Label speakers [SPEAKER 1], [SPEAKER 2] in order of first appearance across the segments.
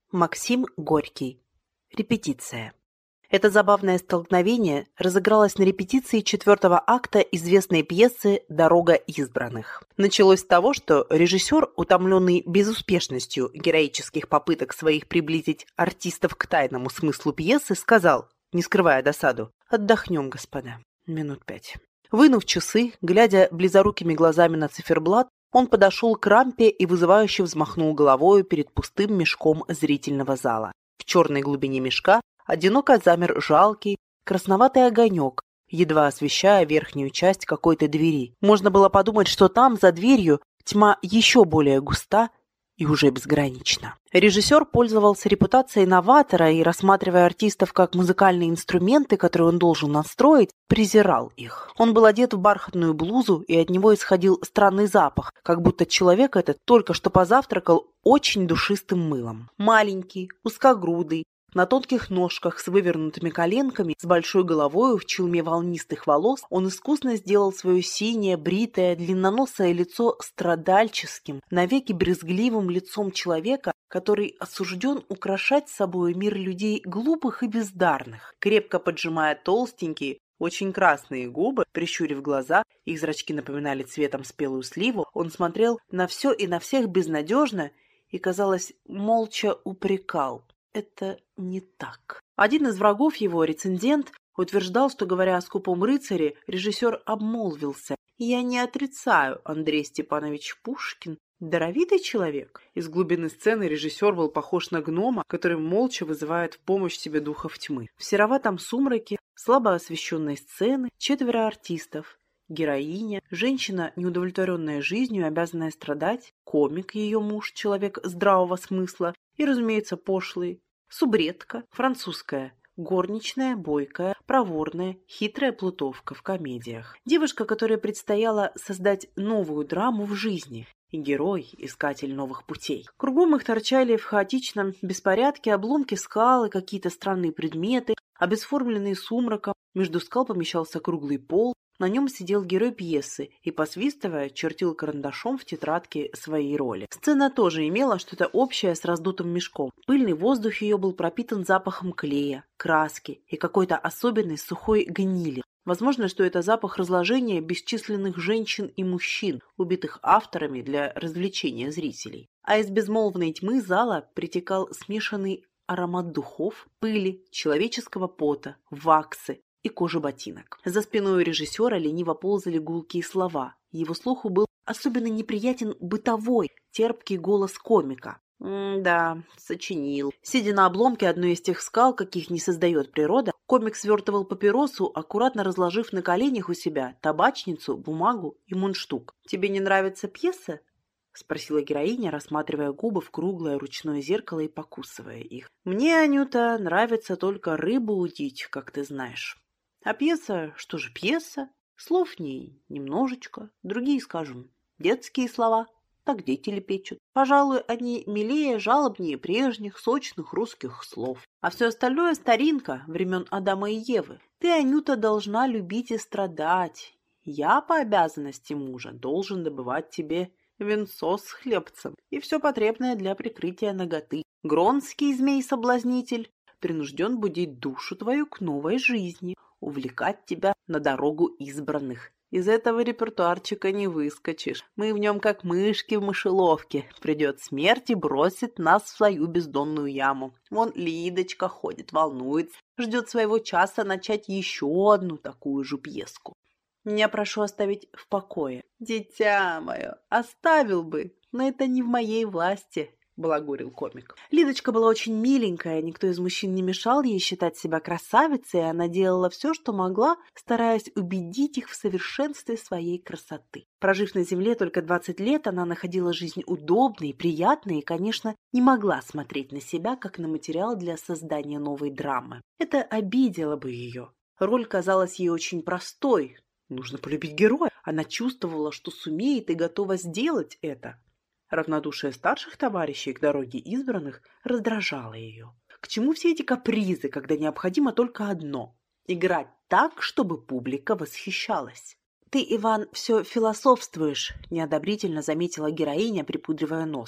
[SPEAKER 1] Максим Горький. Репетиция. Это забавное столкновение разыгралось на репетиции 4-го акта известной пьесы «Дорога избранных». Началось с того, что режиссер, утомленный безуспешностью героических попыток своих приблизить артистов к тайному смыслу пьесы, сказал, не скрывая досаду: «Отдохнем, господа, минут 5». Вынув часы, глядя близорукими глазами на циферблат, он подошел к рампе и вызывающе взмахнул головою перед пустым мешком зрительного зала. В черной глубине мешка одиноко замер жалкий, красноватый огонек, едва освещая верхнюю часть какой-то двери. Можно было подумать, что там, за дверью, тьма еще более густа и уже безгранична. Режиссер пользовался репутацией новатора и, рассматривая артистов как музыкальные инструменты, которые он должен настроить, презирал их. Он был одет в бархатную блузу, и от него исходил странный запах, как будто человек этот только что позавтракал очень душистым мылом. Маленький, узкогрудый, на тонких ножках с вывернутыми коленками, с большой головой в челме волнистых волос, он искусно сделал свое синее, бритое, длинноносое лицо страдальческим, навеки брезгливым лицом человека, который осужден украшать собой мир людей глупых и бездарных. Крепко поджимая толстенькие, очень красные губы, прищурив глаза, их зрачки напоминали цветом спелую сливу, он смотрел на все и на всех безнадежно и, казалось, молча упрекал. Это не так. Один из врагов его, рецензент, утверждал, что, говоря о скупом рыцаре, режиссер обмолвился: «Я не отрицаю, Андрей Степанович Пушкин даровитый человек». Из глубины сцены режиссер был похож на гнома, который молча вызывает в помощь себе духов тьмы. В сероватом сумраке слабо освещенной сцены 4 артистов. Героиня, женщина, неудовлетворенная жизнью, обязанная страдать, комик, ее муж, человек здравого смысла и, разумеется, пошлый, субредка, французская, горничная, бойкая, проворная, хитрая плутовка в комедиях. Девушка, которой предстояло создать новую драму в жизни, и герой, искатель новых путей. Кругом их торчали в хаотичном беспорядке обломки скал и какие-то странные предметы, обесформленные сумраком. Между скал помещался круглый пол, на нем сидел герой пьесы и, посвистывая, чертил карандашом в тетрадке своей роли. Сцена тоже имела что-то общее с раздутым мешком. Пыльный воздух ее был пропитан запахом клея, краски и какой-то особенной сухой гнили. Возможно, что это запах разложения бесчисленных женщин и мужчин, убитых авторами для развлечения зрителей. А из безмолвной тьмы зала притекал смешанный аромат духов, пыли, человеческого пота, ваксы и кожи ботинок. За спиной у режиссера лениво ползали гулкие слова. Его слуху был особенно неприятен бытовой, терпкий голос комика. Да, сочинил. Сидя на обломке одной из тех скал, каких не создает природа, комик свертывал папиросу, аккуратно разложив на коленях у себя табачницу, бумагу и мундштук. «Тебе не нравится пьеса?» — спросила героиня, рассматривая губы в круглое ручное зеркало и покусывая их. «Мне, Анюта, нравится только рыбу удить, как ты знаешь. А пьеса, что же пьеса? Слов в ней немножечко, другие, скажем, детские слова, так дети лепечут. Пожалуй, они милее, жалобнее прежних сочных русских слов. А все остальное старинка времен Адама и Евы. Ты, Анюта, должна любить и страдать. Я по обязанности мужа должен добывать тебе венцо с хлебцем и все потребное для прикрытия наготы. Гронский змей-соблазнитель принужден будить душу твою к новой жизни, увлекать тебя на дорогу избранных. Из этого репертуарчика не выскочишь. Мы в нем как мышки в мышеловке. Придет смерть и бросит нас в свою бездонную яму. Вон Лидочка ходит, волнуется, ждет своего часа начать еще одну такую же пьеску. Меня прошу оставить в покое. Дитя мое, оставил бы, но это не в моей власти, балагурил комик. Лидочка была очень миленькая, никто из мужчин не мешал ей считать себя красавицей, и она делала все, что могла, стараясь убедить их в совершенстве своей красоты. Прожив на земле только 20 лет, она находила жизнь удобной, приятной и, конечно, не могла смотреть на себя, как на материал для создания новой драмы. Это обидело бы ее. Роль казалась ей очень простой. Нужно полюбить героя. Она чувствовала, что сумеет и готова сделать это. Равнодушие старших товарищей к дороге избранных раздражало ее. К чему все эти капризы, когда необходимо только одно – играть так, чтобы публика восхищалась? «Ты, Иван, все философствуешь», – неодобрительно заметила героиня, припудривая нос.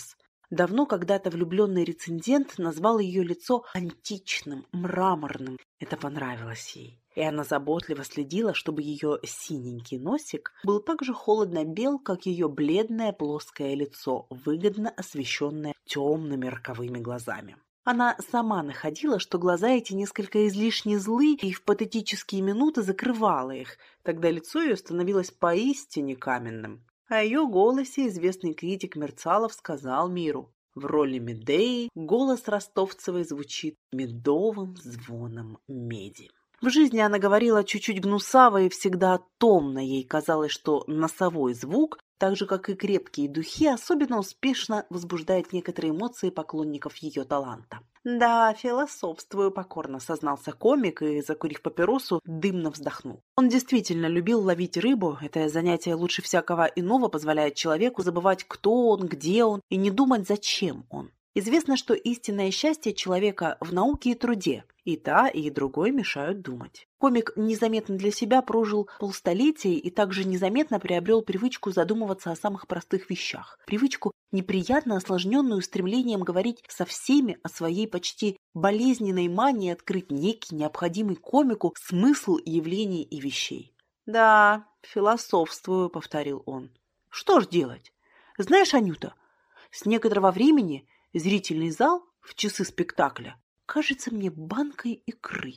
[SPEAKER 1] Давно когда-то влюбленный рецензент назвал ее лицо античным, мраморным. Это понравилось ей. И она заботливо следила, чтобы ее синенький носик был так же холодно бел, как ее бледное плоское лицо, выгодно освещенное темными роковыми глазами. Она сама находила, что глаза эти несколько излишне злы, и в патетические минуты закрывала их. Тогда лицо ее становилось поистине каменным. О ее голосе известный критик Мерцалов сказал миру: в роли Медеи голос Ростовцевой звучит медовым звоном меди. В жизни она говорила чуть-чуть гнусаво и всегда томно. Ей казалось, что носовой звук, так же, как и крепкие духи, особенно успешно возбуждает некоторые эмоции поклонников ее таланта. «Да, философствую покорно», — сознался комик и, закурив папиросу, дымно вздохнул. Он действительно любил ловить рыбу. Это занятие лучше всякого иного позволяет человеку забывать, кто он, где он, и не думать, зачем он. Известно, что истинное счастье человека в науке и труде. И та, и другой мешают думать. Комик незаметно для себя прожил полстолетия и также незаметно приобрел привычку задумываться о самых простых вещах. Привычку, неприятно осложненную стремлением говорить со всеми о своей почти болезненной мании открыть некий необходимый комику смысл явлений и вещей. «Да, философствую», — повторил он. «Что ж делать? Знаешь, Анюта, с некоторого времени зрительный зал в часы спектакля кажется мне банкой икры.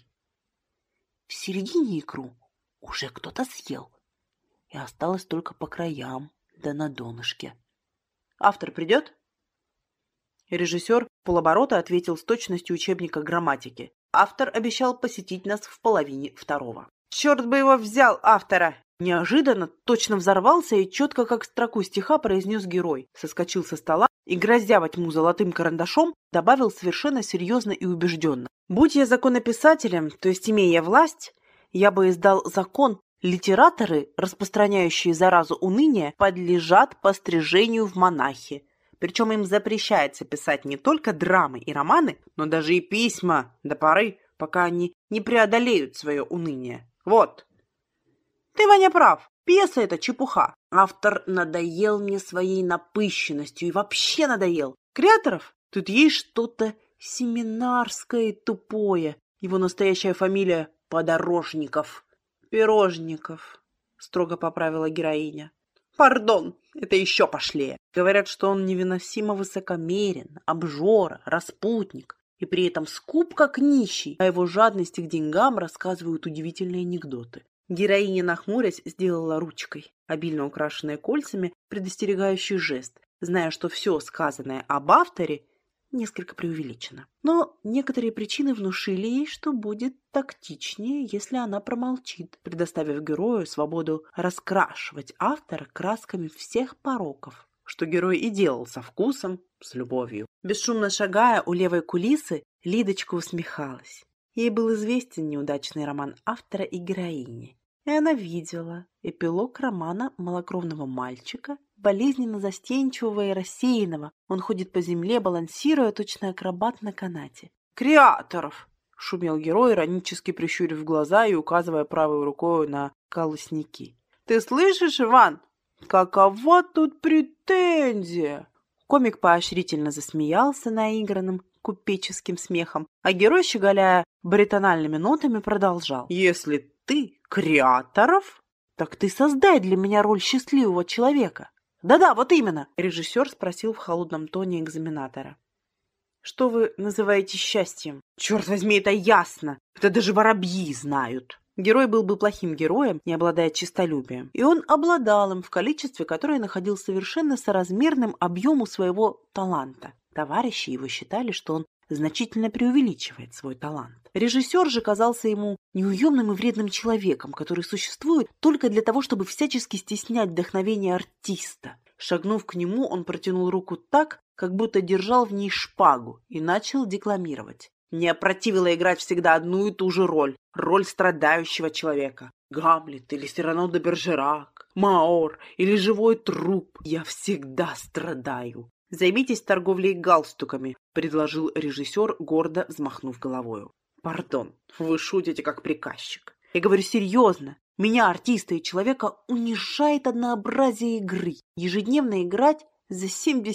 [SPEAKER 1] В середине икру уже кто-то съел, и осталось только по краям да на донышке. Автор придет?» Режиссер полоборота ответил с точностью учебника грамматики. Автор обещал посетить нас в половине второго. «Черт бы его взял, автора!» Неожиданно точно взорвался и четко, как строку стиха, произнес герой. Соскочил со стола и, грозя во тьму золотым карандашом, добавил совершенно серьезно и убежденно: «Будь я законописателем, то есть имея власть, я бы издал закон: литераторы, распространяющие заразу уныния, подлежат пострижению в монахи. Причем им запрещается писать не только драмы и романы, но даже и письма до поры, пока они не преодолеют свое уныние. Вот». Ты, Ваня, прав. Пьеса — это чепуха. Автор надоел мне своей напыщенностью и вообще надоел. Креаторов? Тут есть что-то семинарское и тупое. Его настоящая фамилия — Подорожников. Пирожников, строго поправила героиня. Пардон, это еще пошлее. Говорят, что он невыносимо высокомерен, обжора, распутник. И при этом скуп как нищий. О его жадности к деньгам рассказывают удивительные анекдоты. Героиня, нахмурясь, сделала ручкой, обильно украшенной кольцами, предостерегающий жест, зная, что все сказанное об авторе несколько преувеличено. Но некоторые причины внушили ей, что будет тактичнее, если она промолчит, предоставив герою свободу раскрашивать автора красками всех пороков, что герой и делал со вкусом, с любовью. Бесшумно шагая у левой кулисы, Лидочка усмехалась. Ей был известен неудачный роман автора и героини, и она видела эпилог романа малокровного мальчика, болезненно застенчивого и рассеянного. Он ходит по земле, балансируя, точно акробат на канате. «Креаторов!» — шумел герой, иронически прищурив глаза и указывая правой рукой на колосники. «Ты слышишь, Иван? Какова тут претензия?» Комик поощрительно засмеялся наигранным купеческим смехом, а герой, щеголяя баритональными нотами, продолжал. «Если ты Креаторов, так ты создай для меня роль счастливого человека». «Да-да, вот именно», — режиссер спросил в холодном тоне экзаменатора. «Что вы называете счастьем?» «Черт возьми, это ясно! Это даже воробьи знают!» Герой был бы плохим героем, не обладая честолюбием, и он обладал им в количестве, которое находил совершенно соразмерным объему своего таланта. Товарищи его считали, что он значительно преувеличивает свой талант. Режиссер же казался ему неуемным и вредным человеком, который существует только для того, чтобы всячески стеснять вдохновение артиста. Шагнув к нему, он протянул руку так, как будто держал в ней шпагу, и начал декламировать. Мне опротивило играть всегда одну и ту же роль страдающего человека. Гамлет или Сирано де Бержерак, Маор или живой труп. Я всегда страдаю. «Займитесь торговлей галстуками», — предложил режиссер, гордо взмахнув головою. «Пардон, вы шутите как приказчик. Я говорю серьезно. Меня, артиста и человека, унижает однообразие игры. Ежедневно играть За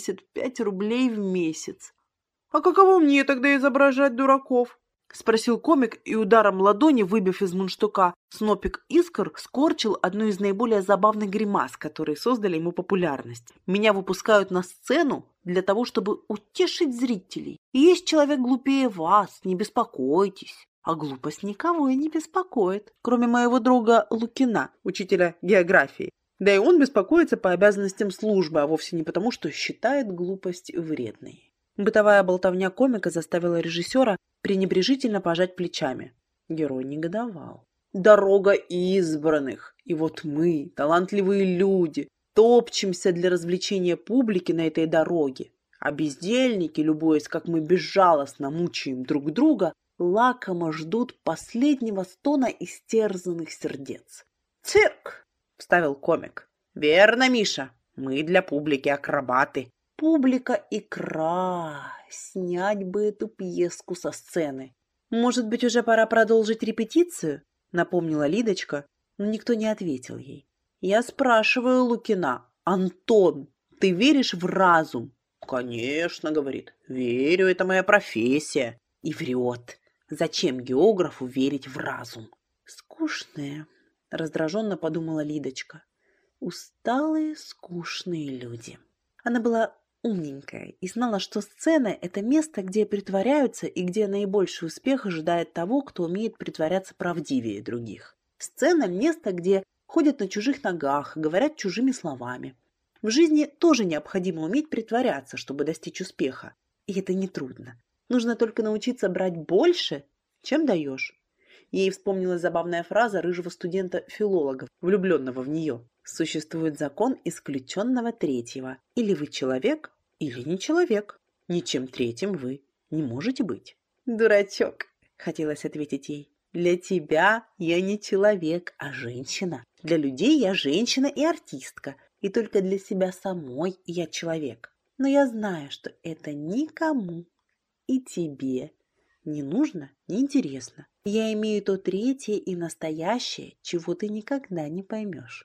[SPEAKER 1] 75 рублей в месяц. «А каково мне тогда изображать дураков?» — спросил комик и ударом ладони, выбив из мундштука снопик искр, скорчил одну из наиболее забавных гримас, которые создали ему популярность. «Меня выпускают на сцену для того, чтобы утешить зрителей. И есть человек глупее вас, не беспокойтесь». А глупость никого и не беспокоит, кроме моего друга Лукина, учителя географии. Да и он беспокоится по обязанностям службы, а вовсе не потому, что считает глупость вредной. Бытовая болтовня комика заставила режиссера пренебрежительно пожать плечами. Герой негодовал. Дорога избранных. И вот мы, талантливые люди, топчемся для развлечения публики на этой дороге. А бездельники, любуясь, как мы безжалостно мучаем друг друга, лакомо ждут последнего стона истерзанных сердец. «Цирк!» — вставил комик. «Верно, Миша, мы для публики акробаты». Публика икра. Снять бы эту пьеску со сцены. «Может быть, уже пора продолжить репетицию?» — напомнила Лидочка, но никто не ответил ей. «Я спрашиваю Лукина. Антон, ты веришь в разум?» «Конечно, — говорит, — верю, это моя профессия». И врет. Зачем географу верить в разум? «Скучные», — раздраженно подумала Лидочка. «Усталые, скучные люди». Она была умненькая и знала, что сцена – это место, где притворяются и где наибольший успех ожидает того, кто умеет притворяться правдивее других. Сцена – место, где ходят на чужих ногах, говорят чужими словами. В жизни тоже необходимо уметь притворяться, чтобы достичь успеха. И это нетрудно. Нужно только научиться брать больше, чем даешь. Ей вспомнилась забавная фраза рыжего студента-филолога, влюбленного в нее. Существует закон исключенного третьего. Или вы человек, или не человек. Ничем третьим вы не можете быть. «Дурачок», — хотелось ответить ей. «Для тебя я не человек, а женщина. Для людей я женщина и артистка. И только для себя самой я человек. Но я знаю, что это никому и тебе не нужно, не интересно. Я имею то третье и настоящее, чего ты никогда не поймешь.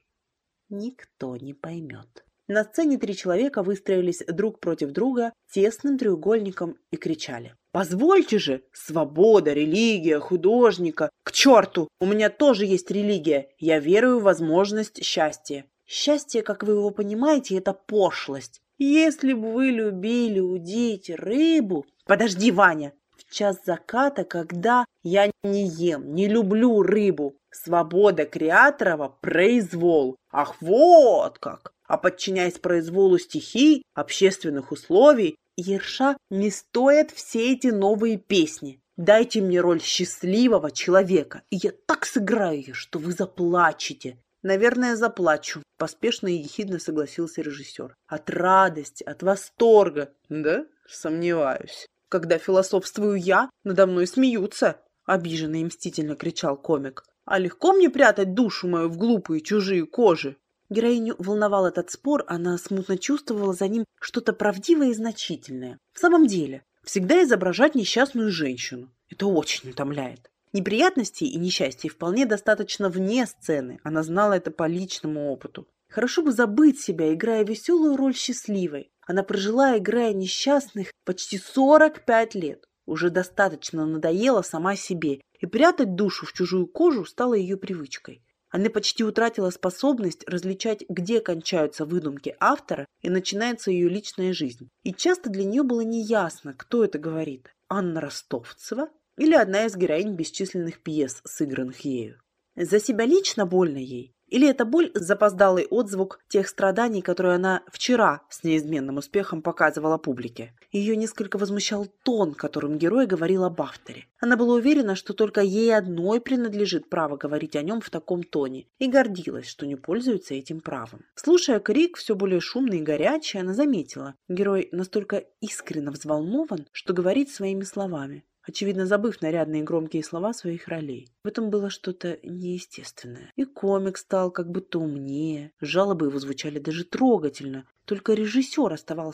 [SPEAKER 1] Никто не поймет». На сцене 3 человека выстроились друг против друга тесным треугольником и кричали: «Позвольте же! Свобода, религия, художника! К черту! У меня тоже есть религия! Я верую в возможность счастья! Счастье, как вы его понимаете, это пошлость! Если бы вы любили удить рыбу...» «Подожди, Ваня! В час заката, когда я не ем, не люблю рыбу. Свобода Креаторова – произвол. Ах, вот как! А подчиняясь произволу стихий, общественных условий, Ерша не стоят все эти новые песни. Дайте мне роль счастливого человека, и я так сыграю ее, что вы заплачете». «Наверное, заплачу», – поспешно и ехидно согласился режиссер. «От радости, от восторга». «Да? Сомневаюсь. Когда философствую я, надо мной смеются», — обиженно и мстительно кричал комик. «А легко мне прятать душу мою в глупые чужие кожи?» Героиню волновал этот спор, она смутно чувствовала за ним что-то правдивое и значительное. В самом деле, всегда изображать несчастную женщину — это очень утомляет. Неприятностей и несчастий вполне достаточно вне сцены, она знала это по личному опыту. Хорошо бы забыть себя, играя веселую роль счастливой. Она прожила, играя несчастных, почти 45 лет. Уже достаточно надоела сама себе, и прятать душу в чужую кожу стало ее привычкой. Она почти утратила способность различать, где кончаются выдумки автора и начинается ее личная жизнь. И часто для нее было неясно, кто это говорит – Анна Ростовцева или одна из героинь бесчисленных пьес, сыгранных ею. За себя лично больно ей? Или это боль – запоздалый отзвук тех страданий, которые она вчера с неизменным успехом показывала публике? Ее несколько возмущал тон, которым герой говорил об авторе. Она была уверена, что только ей одной принадлежит право говорить о нем в таком тоне, и гордилась, что не пользуется этим правом. Слушая крик, все более шумный и горячий, она заметила: герой настолько искренне взволнован, что говорит своими словами, очевидно забыв нарядные и громкие слова своих ролей. В этом было что-то неестественное. И комик стал как будто умнее, жалобы его звучали даже трогательно, только режиссер оставался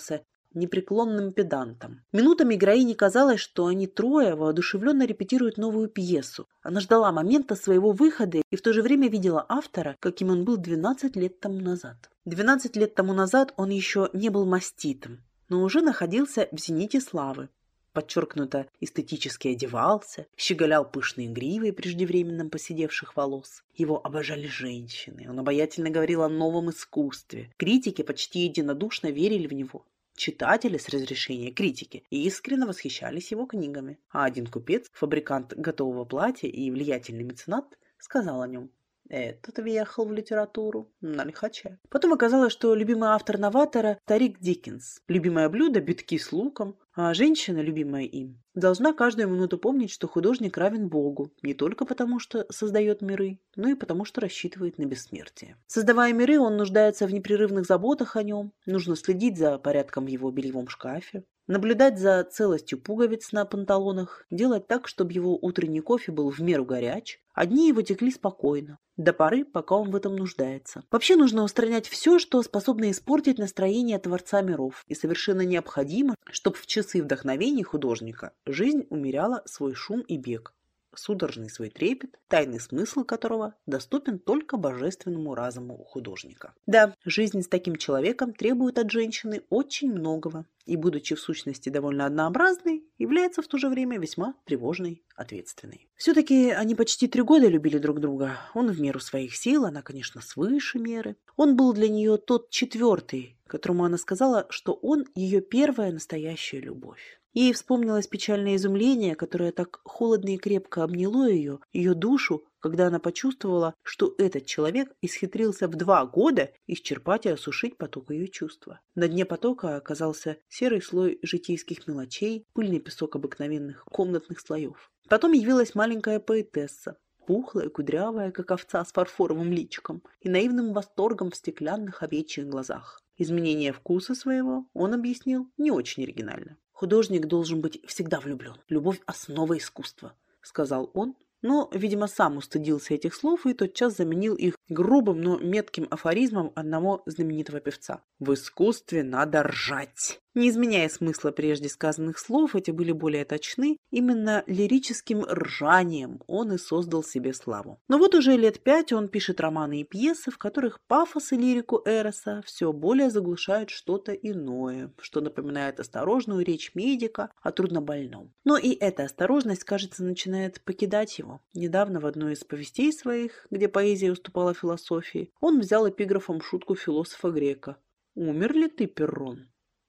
[SPEAKER 1] непреклонным педантом. Минутами героине казалось, что они трое воодушевленно репетируют новую пьесу. Она ждала момента своего выхода и в то же время видела автора, каким он был 12 лет тому назад. 12 лет тому назад он еще не был маститым, но уже находился в зените славы. Подчеркнуто эстетически одевался, щеголял пышной гривой преждевременно поседевших волос. Его обожали женщины, он обаятельно говорил о новом искусстве. Критики почти единодушно верили в него. Читатели с разрешения критики искренне восхищались его книгами. А один купец, фабрикант готового платья и влиятельный меценат, сказал о нем: «Этот въехал в литературу на лихача». Потом оказалось, что любимый автор новатора – старик Диккенс. Любимое блюдо – битки с луком, а женщина, любимая им, должна каждую минуту помнить, что художник равен Богу, не только потому, что создает миры, но и потому, что рассчитывает на бессмертие. Создавая миры, он нуждается в непрерывных заботах о нем, нужно следить за порядком в его бельевом шкафе, наблюдать за целостью пуговиц на панталонах, делать так, чтобы его утренний кофе был в меру горяч, а дни его текли спокойно, до поры, пока он в этом нуждается. Вообще нужно устранять все, что способно испортить настроение Творца миров, и совершенно необходимо, чтобы в часы вдохновения художника жизнь умеряла свой шум и бег, судорожный свой трепет, тайный смысл которого доступен только божественному разуму художника. Да, жизнь с таким человеком требует от женщины очень многого, и, будучи в сущности довольно однообразной, является в то же время весьма тревожной, ответственной. Все-таки они почти 3 года любили друг друга. Он в меру своих сил, она, конечно, свыше меры. Он был для нее тот 4-й, которому она сказала, что он ее первая настоящая любовь. Ей вспомнилось печальное изумление, которое так холодно и крепко обняло ее душу, когда она почувствовала, что этот человек исхитрился в 2 года исчерпать и осушить поток ее чувства. На дне потока оказался серый слой житейских мелочей, пыльный песок обыкновенных комнатных слоев. Потом явилась маленькая поэтесса, пухлая, кудрявая, как овца с фарфоровым личиком и наивным восторгом в стеклянных овечьих глазах. Изменение вкуса своего он объяснил не очень оригинально. «Художник должен быть всегда влюблен. Любовь – основа искусства», – сказал он, но, видимо, сам устыдился этих слов и тотчас заменил их грубым, но метким афоризмом одного знаменитого певца. «В искусстве надо ржать». Не изменяя смысла прежде сказанных слов, эти были более точны. Именно лирическим ржанием он и создал себе славу. Но вот уже лет 5 он пишет романы и пьесы, в которых пафос и лирику Эроса все более заглушают что-то иное, что напоминает осторожную речь медика о труднобольном. Но и эта осторожность, кажется, начинает покидать его. Недавно в одной из повестей своих, где поэзия уступала философии, он взял эпиграфом шутку философа грека: «Умер ли ты, Перрон?»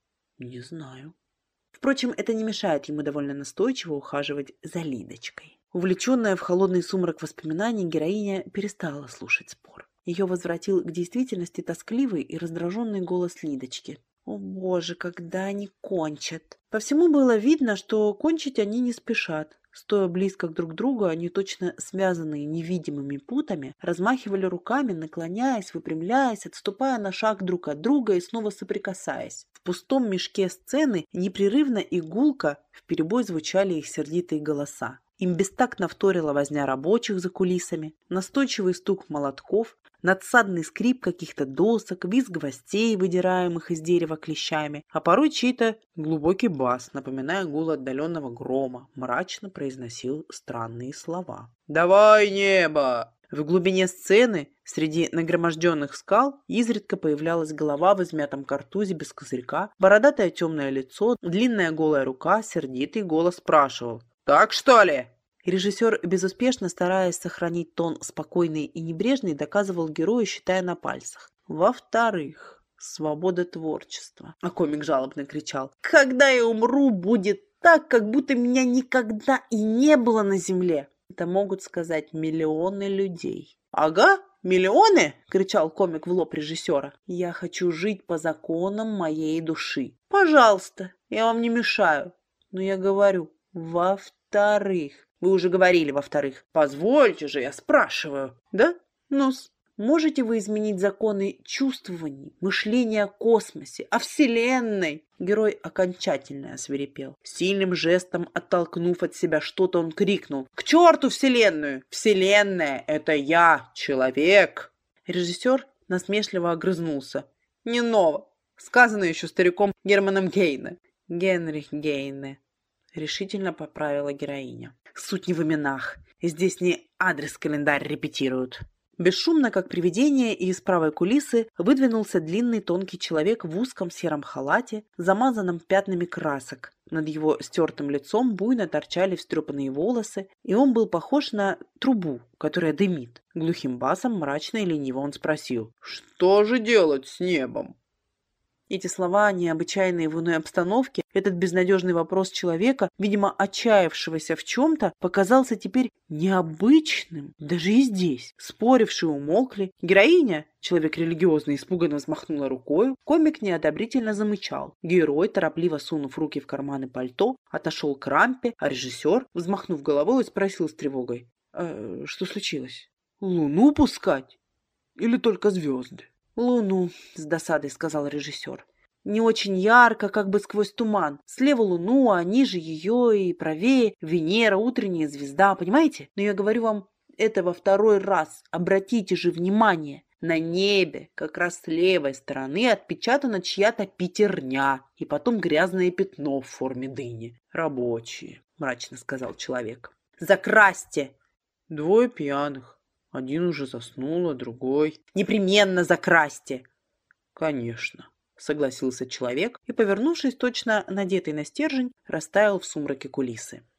[SPEAKER 1] «Не знаю». Впрочем, это не мешает ему довольно настойчиво ухаживать за Лидочкой. Увлеченная в холодный сумрак воспоминаний, героиня перестала слушать спор. Ее возвратил к действительности тоскливый и раздраженный голос Лидочки. «О боже, когда они кончат!» По всему было видно, что кончить они не спешат. Стоя близко друг к другу, они, точно связанные невидимыми путами, размахивали руками, наклоняясь, выпрямляясь, отступая на шаг друг от друга и снова соприкасаясь. В пустом мешке сцены непрерывно и гулко вперебой звучали их сердитые голоса. Им бестактно вторила возня рабочих за кулисами, настойчивый стук молотков, надсадный скрип каких-то досок, визг гвоздей, выдираемых из дерева клещами, а порой чей-то глубокий бас, напоминая гул отдаленного грома, мрачно произносил странные слова. «Давай небо!» В глубине сцены, среди нагроможденных скал, изредка появлялась голова в измятом картузе без козырька, бородатое темное лицо, длинная голая рука, сердитый голос спрашивал: «Так что ли?» Режиссер, безуспешно стараясь сохранить тон спокойный и небрежный, доказывал герою, считая на пальцах: «Во-вторых, свобода творчества». А комик жалобно кричал: «Когда я умру, будет так, как будто меня никогда и не было на земле». Это могут сказать миллионы людей. «Ага, миллионы!» — кричал комик в лоб режиссера. «Я хочу жить по законам моей души. Пожалуйста, я вам не мешаю. Но я говорю: во-вторых». Вы уже говорили «во-вторых». Позвольте же, я спрашиваю. Да? Ну-с. Можете вы изменить законы чувствований, мышления о космосе, о Вселенной? Герой окончательно освирепел. Сильным жестом оттолкнув от себя что-то, он крикнул: «К черту Вселенную! Вселенная — это я, человек!» Режиссер насмешливо огрызнулся: «Не ново. Сказано еще стариком Германом Гейне. Генрих Гейне. Решительно поправила героиня. Суть не в именах. Здесь не адрес-календарь репетируют. Бесшумно, как привидение, и из правой кулисы выдвинулся длинный тонкий человек в узком сером халате, замазанном пятнами красок. Над его стертым лицом буйно торчали встрепанные волосы, и он был похож на трубу, которая дымит. Глухим басом, мрачно и лениво он спросил: «Что же делать с небом?» Эти слова, необычайные в иной обстановке, этот безнадежный вопрос человека, видимо, отчаявшегося в чем-то, показался теперь необычным, даже и здесь. Спорившие умолкли. Героиня, человек религиозный, испуганно взмахнула рукою, комик неодобрительно замычал. Герой, торопливо сунув руки в карманы пальто, отошел к рампе, а режиссер, взмахнув головой, спросил с тревогой: «Что случилось? Луну пускать? Или только звезды?» «Луну», — с досадой сказал режиссер. «Не очень ярко, как бы сквозь туман. Слева луну, а ниже ее и правее Венера, утренняя звезда, понимаете? Но я говорю вам это во второй раз. Обратите же внимание. На небе, как раз с левой стороны, отпечатана чья-то пятерня и потом грязное пятно в форме дыни. Рабочие», — мрачно сказал человек. «Закрасьте!» «Двое пьяных. Один уже заснул, а другой...» «Непременно закрасьте!» «Конечно», — согласился человек и, повернувшись, точно надетый на стержень, растаял в сумраке кулисы.